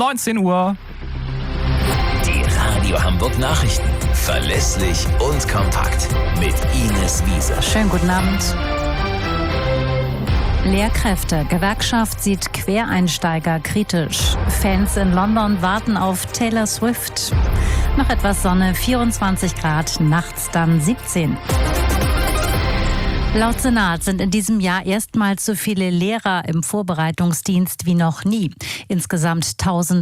19 Uhr. Die Radio Hamburg Nachrichten. Verlässlich und kompakt. Mit Ines Wiese. Schönen guten Abend. Lehrkräfte. Gewerkschaft sieht Quereinsteiger kritisch. Fans in London warten auf Taylor Swift. Noch etwas Sonne, 24 Grad, nachts dann 17. Laut Senat sind in diesem Jahr erstmals so viele Lehrer im Vorbereitungsdienst wie noch nie. Insgesamt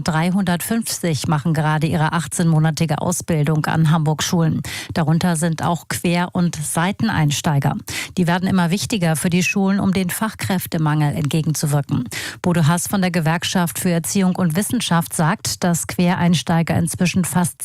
1350 machen gerade ihre 18-monatige Ausbildung an Hamburg-Schulen. Darunter sind auch Quer- und Seiteneinsteiger. Die werden immer wichtiger für die Schulen, um den Fachkräftemangel entgegenzuwirken. Bodo Hass von der Gewerkschaft für Erziehung und Wissenschaft sagt, dass Quereinsteiger inzwischen fast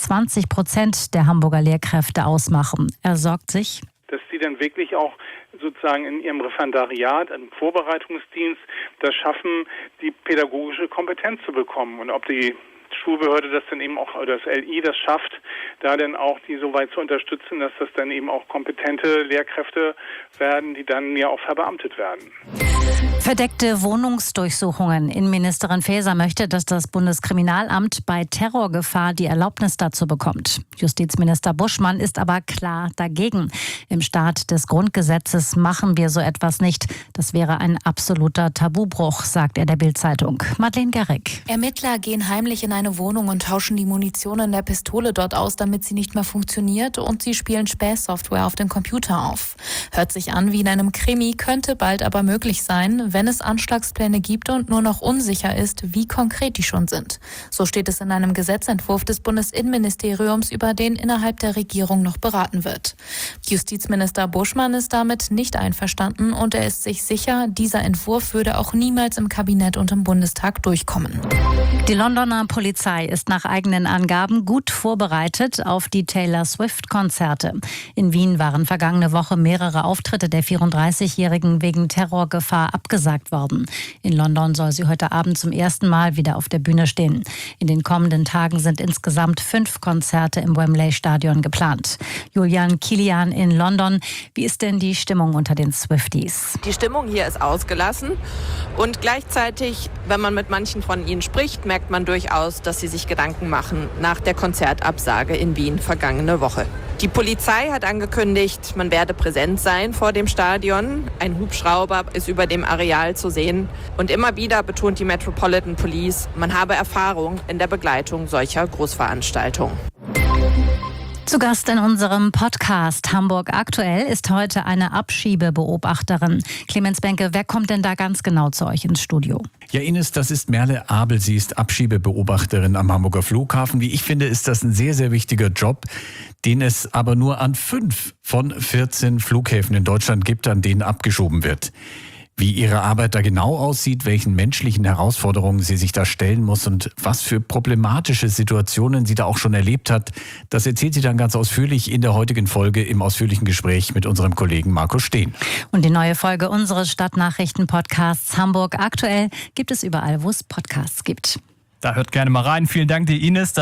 20% der Hamburger Lehrkräfte ausmachen. Er sorgt sich, dass sie dann wirklich auch sozusagen in ihrem Referendariat, im Vorbereitungsdienst, das schaffen, die pädagogische Kompetenz zu bekommen. Und ob die Schulbehörde das dann eben auch, oder das LI das schafft, da dann auch die so weit zu unterstützen, dass das dann eben auch kompetente Lehrkräfte werden, die dann ja auch verbeamtet werden. Verdeckte Wohnungsdurchsuchungen. Innenministerin Faeser möchte, dass das Bundeskriminalamt bei Terrorgefahr die Erlaubnis dazu bekommt. Justizminister Buschmann ist aber klar dagegen. Im Staat des Grundgesetzes machen wir so etwas nicht. Das wäre ein absoluter Tabubruch, sagt er der Bild-Zeitung. Madeleine Gerrick. Ermittler gehen heimlich in eine Wohnung und tauschen die Munition in der Pistole dort aus, damit sie nicht mehr funktioniert, und sie spielen Spähsoftware auf dem Computer auf. Hört sich an wie in einem Krimi, könnte bald aber möglich sein, wenn es Anschlagspläne gibt und nur noch unsicher ist, wie konkret die schon sind. So steht es in einem Gesetzentwurf des Bundesinnenministeriums, über den innerhalb der Regierung noch beraten wird. Justizminister Buschmann ist damit nicht einverstanden und er ist sich sicher, dieser Entwurf würde auch niemals im Kabinett und im Bundestag durchkommen. Die Londoner Polizei ist nach eigenen Angaben gut vorbereitet auf die Taylor Swift-Konzerte. In Wien waren vergangene Woche mehrere Auftritte der 34-Jährigen wegen Terrorgefahr abgesagt worden. In London soll sie heute Abend zum ersten Mal wieder auf der Bühne stehen. In den kommenden Tagen sind insgesamt 5 Konzerte im Wembley-Stadion geplant. Julian Kilian in London. Wie ist denn die Stimmung unter den Swifties? Die Stimmung hier ist ausgelassen und gleichzeitig, wenn man mit manchen von ihnen spricht, merkt man durchaus, dass sie sich Gedanken machen nach der Konzertabsage in Wien vergangene Woche. Die Polizei hat angekündigt, man werde präsent sein vor dem Stadion. Ein Hubschrauber ist über dem Areal zu sehen. Und immer wieder betont die Metropolitan Police, man habe Erfahrung in der Begleitung solcher Großveranstaltungen. Zu Gast in unserem Podcast Hamburg aktuell ist heute eine Abschiebebeobachterin. Clemens Benke, wer kommt denn da ganz genau zu euch ins Studio? Ja, Ines, das ist Merle Abel. Sie ist Abschiebebeobachterin am Hamburger Flughafen. Wie ich finde, ist das ein sehr, sehr wichtiger Job, den es aber nur an 5 von 14 Flughäfen in Deutschland gibt, an denen abgeschoben wird. Wie ihre Arbeit da genau aussieht, welchen menschlichen Herausforderungen sie sich da stellen muss und was für problematische Situationen sie da auch schon erlebt hat, das erzählt sie dann ganz ausführlich in der heutigen Folge im ausführlichen Gespräch mit unserem Kollegen Markus Steen. Und die neue Folge unseres Stadtnachrichten-Podcasts Hamburg aktuell gibt es überall, wo es Podcasts gibt. Da hört gerne mal rein. Vielen Dank dir, Ines.